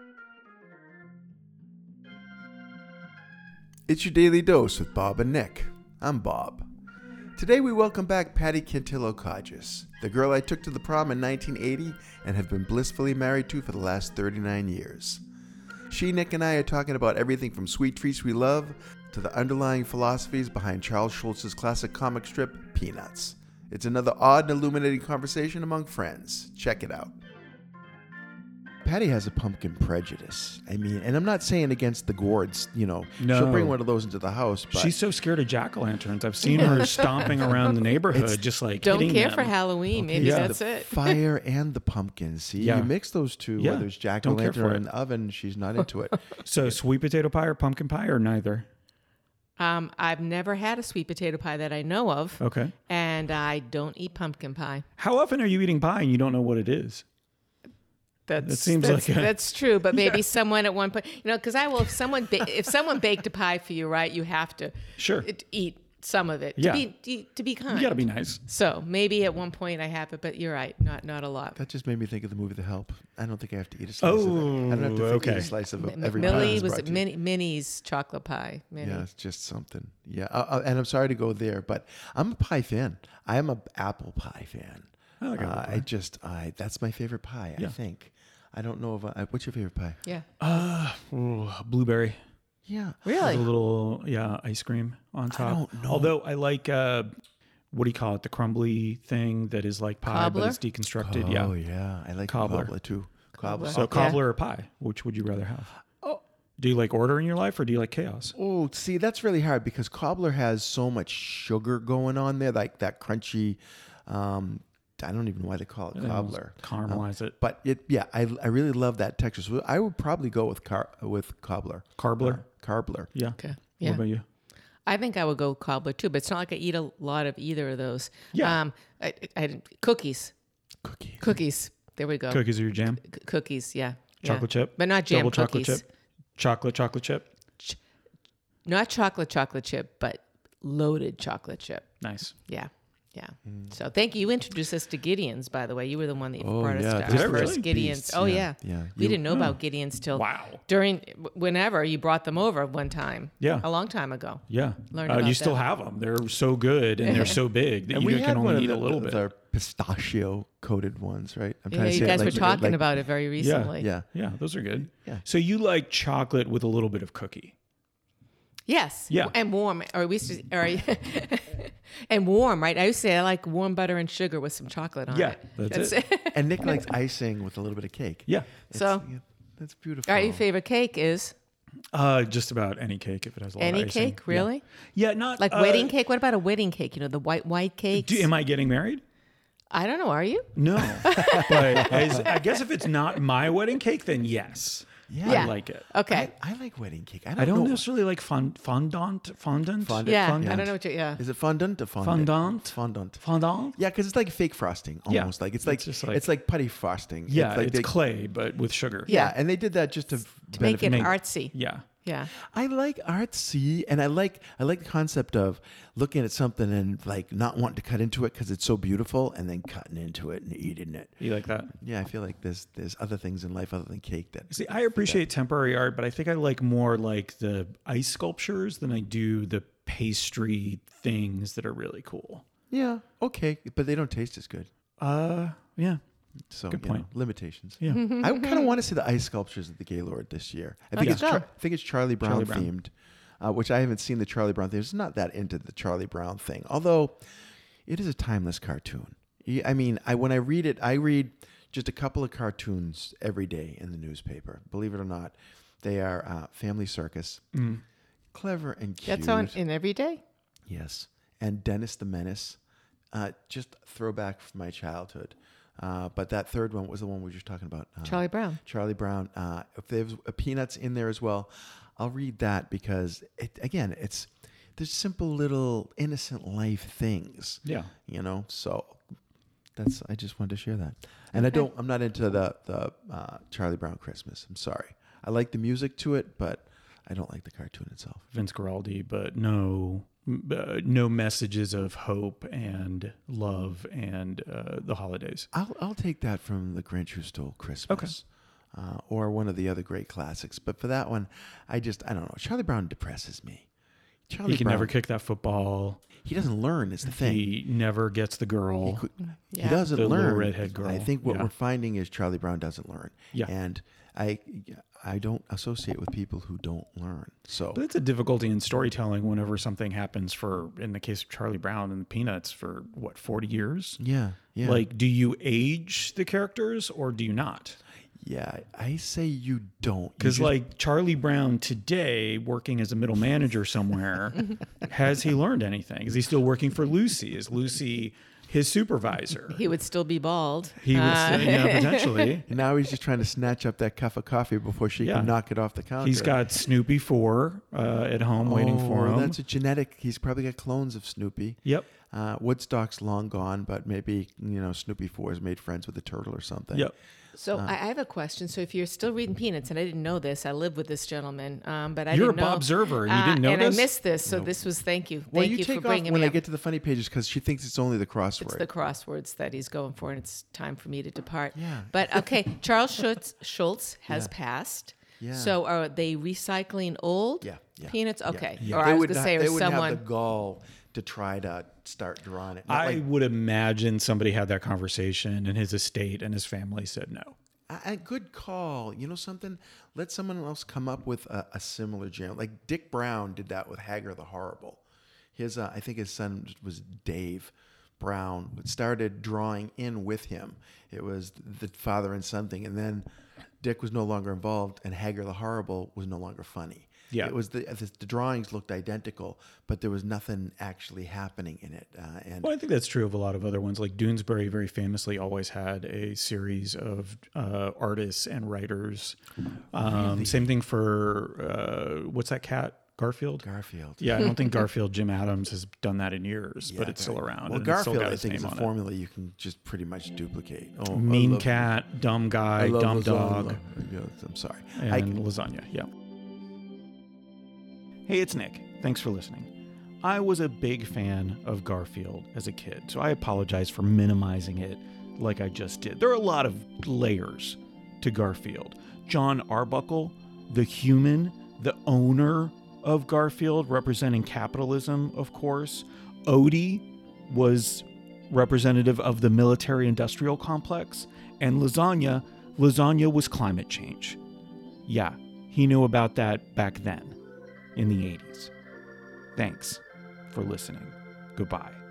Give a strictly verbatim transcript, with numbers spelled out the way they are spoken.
It's your Daily Dose with Bob and Nick. I'm Bob. Today we welcome back Patty Cantillo-Kodges, the girl I took to the prom in nineteen eighty and have been blissfully married to for the last thirty-nine years. She, Nick, and I are talking about everything from sweet treats we love to the underlying philosophies behind Charles Schulz's classic comic strip, Peanuts. It's another odd and illuminating conversation among friends. Check it out. Patty has a pumpkin prejudice. I mean, and I'm not saying against the gourds, you know. No. She'll bring one of those into the house. But she's so scared of jack-o'-lanterns. I've seen her stomping around the neighborhood, It's- just like Don't hitting care them. for Halloween. Maybe Yeah. that's the it. fire and the pumpkin. See, Yeah. you mix those two, Yeah. whether it's Don't care jack-o'-lantern for or it. an oven, she's not into it. So sweet potato pie or pumpkin pie or neither? Um, I've never had a sweet potato pie that I know of, Okay. and I don't eat pumpkin pie. How often are you eating pie and you don't know what it is? That's, That seems that's, like a- that's true, but maybe someone at one point, you know, because I will. If someone ba- if someone baked a pie for you, right, you have to Sure. it- eat some of it Yeah. to be to, to be kind. You got to be nice. So maybe at one point I have it, but you're right, not not a lot. That just made me think of the movie The Help. I don't think I have to eat a slice of it. I don't have to Oh, eat okay. a slice of M- every pie Millie that's was brought it to you. Minnie, Minnie's chocolate pie. Minnie. Yeah, it's just something. Yeah, uh, uh, and I'm sorry to go there, but I'm a pie fan. I am a apple pie fan. I like apple uh, pie. I just, I that's my favorite pie. Yeah. I think. I don't know if I, what's your favorite pie? Yeah. Uh, ooh, blueberry. Yeah, Really? With a little, yeah, ice cream on top. don't know. Although I like, uh, what do you call it? The crumbly thing that is like pie, Cobbler? but it's deconstructed. Oh yeah. yeah, I like Cobbler. cobbler, too. Cobbler. So Yeah. cobbler or pie? Which would you rather have? Oh. Do you like order in your life or do you like chaos? Oh, see, that's really hard because cobbler has so much sugar going on there, like that crunchy. Um, I don't even know why they call it cobbler. Caramelize it. But it, yeah, I, I really love that texture. So I would probably go with car with cobbler. Carbler? Uh, carbler. Yeah. Okay. What Yeah. about you? I think I would go cobbler too, but it's not like I eat a lot of either of those. Yeah. Um, I, I, cookies. Cookie. Cookies. There we go. Cookies are your jam? C- cookies, yeah. Chocolate yeah. chip? But not jam Double cookies. chocolate chip? Chocolate chocolate chip? Not chocolate chocolate chip, but loaded chocolate chip. Nice. Yeah. Yeah. So thank you. You introduced us to Gideon's, by the way. You were the one that Oh, brought us yeah, to those our are first really Gideon's. beasts, Oh, yeah, yeah. yeah. We You- didn't know about Gideon's till Wow. during, whenever you brought them over one time. Yeah. A long time ago. Yeah. Learn Uh, about you still that. have them. They're so good and they're so big that And you we can had one only of eat the, a little the, bit. the pistachio coated ones, right? I'm Yeah, to you say it guys like- were talking like- about it very recently. Yeah. Yeah, those are good. Yeah. So you like chocolate with a little bit of cookie. Yes. Yeah. And warm. Or we used to, or, and warm, right? I used to say I like warm butter and sugar with some chocolate on Yeah, it. that's it. And Nick likes icing with a little bit of cake. Yeah. It's- So- yeah, that's beautiful. All right, your favorite cake is Uh, just about any cake if it has a lot any of icing. cake, really? Yeah, yeah not Like uh, wedding cake? What about a wedding cake? You know, the white white cakes. Do, am I getting married? I don't know. Are you? No, but as, I guess if it's not my wedding cake, then yes, Yeah. Yeah. I like it. Okay. I, I like wedding cake. I don't, I don't know. necessarily like fond, fondant, fondant, Fondant. yeah, fondant? I don't know what you. Yeah. Is it fondant or fondant? Fondant? It's fondant. fondant. Yeah, because it's like fake frosting, Yeah. almost like it's like It's it's, just like- like putty frosting. Yeah, it's, like it's they- clay but with sugar. Yeah, and they did that just to, To make it benefit- artsy. yeah. Yeah. I like artsy, and I like I like the concept of looking at something and like not wanting to cut into it because it's so beautiful, and then cutting into it and eating it. You like that? Yeah, I feel like there's there's other things in life other than cake that. See, I appreciate temporary art, but I think I like more like the ice sculptures than I do the pastry things that are really cool. Yeah, okay, but they don't taste as good. Uh, yeah. So Good you know, point. limitations. Yeah. I kind of want to see the ice sculptures at the Gaylord this year. I think Let's it's go. Char- I think it's Charlie Brown, Charlie Brown. themed, uh, which I haven't seen the Charlie Brown theme. It's not that into the Charlie Brown thing, although it is a timeless cartoon. Y- I mean, I when I read it, I read just a couple of cartoons every day in the newspaper. Believe it or not, they are uh, Family Circus, Mm. clever and cute. That's on in every day. Yes, and Dennis the Menace, uh, just throwback from my childhood. Uh, but that third one was the one we were just talking about. Uh, Charlie Brown. Charlie Brown. Uh, if there's a Peanuts in there as well, I'll read that because it again, it's there's simple little innocent life things. Yeah. You know, so that's I just wanted to share that. And I don't. I'm not into the the uh, Charlie Brown Christmas. I'm sorry. I like the music to it, but I don't like the cartoon itself. Vince Guaraldi, but no, uh, no messages of hope and love and uh, the holidays. I'll I'll take that from the Grinch Who Stole Christmas. uh, or one of the other great classics. But for that one, I just, I don't know. Charlie Brown depresses me. Charlie He can Brown, never kick that football. He doesn't learn, is the thing. He never gets the girl. He, could, Yeah. he doesn't The little learn. redhead girl. I think what Yeah. we're finding is Charlie Brown doesn't learn. Yeah. And I I don't associate with people who don't learn. So But it's a difficulty in storytelling whenever something happens for, in the case of Charlie Brown and the Peanuts, for what, forty years? yeah, yeah. Like, do you age the characters or do you not? yeah, I say you don't. You Because, just- like, Charlie Brown today, working as a middle manager somewhere, has he learned anything? Is he still working for Lucy? Is Lucy his supervisor? He would still be bald. He would Uh, say, yeah, potentially. And now he's just trying to snatch up that cup of coffee before she Yeah. can knock it off the counter. He's got Snoopy four uh, at home waiting for Oh, him. That's a genetic. He's probably got clones of Snoopy. Yep. Uh, Woodstock's long gone, but maybe, you know, Snoopy four has made friends with a turtle or something. Yep. So I I have a question. So if you're still reading Peanuts, and I didn't know this, I live with this gentleman, um, but I You're didn't a know. Bob Observer, and you Uh, didn't know and this? I missed this, so this was thank you, Well, thank you, you, take for off bringing when me I up. get to the funny pages because she thinks it's only the crossword. It's the crosswords that he's going for, and it's time for me to depart. Yeah. But okay, Charles Schultz, Schultz has Yeah. passed. Yeah. So are they recycling old Yeah, yeah, Peanuts? yeah. Okay. Yeah. Or They I was would going to not- say, they or wouldn't someone. have the gall to try to start drawing it. Not I like- would imagine somebody had that conversation and his estate and his family said no. A, a good call. You know something? Let someone else come up with a, a similar jam. Like Dick Brown did that with Hagar the Horrible. His, uh, I think his son was Dave Brown. Started drawing in with him. It was the father and son thing, and then Dick was no longer involved, and Hagar the Horrible was no longer funny. Yeah. It was the the, the drawings looked identical, but there was nothing actually happening in it. Uh, and Well, I think that's true of a lot of other ones. Like Doonesbury very famously always had a series of uh, artists and writers. Um, Same thing for, uh, what's that cat? Garfield? Garfield. Yeah, I don't think Garfield Jim Adams has done that in years, but Yeah, it's still Gar- around. Well, and it's still Garfield, got I his think, is name a on it. formula you can just pretty much duplicate. Oh, I Mean love- cat, dumb I guy, love dumb lasagna. dog, Yeah, I'm sorry. and I, lasagna. Yeah. Hey, it's Nick. Thanks for listening. I was a big fan of Garfield as a kid, so I apologize for minimizing it like I just did. There are a lot of layers to Garfield. John Arbuckle, the human, the owner of Garfield, representing capitalism, of course. Odie was representative of the military-industrial complex. And Lasagna, Lasagna was climate change. Yeah, he knew about that back then, in the eighties. Thanks for listening. Goodbye.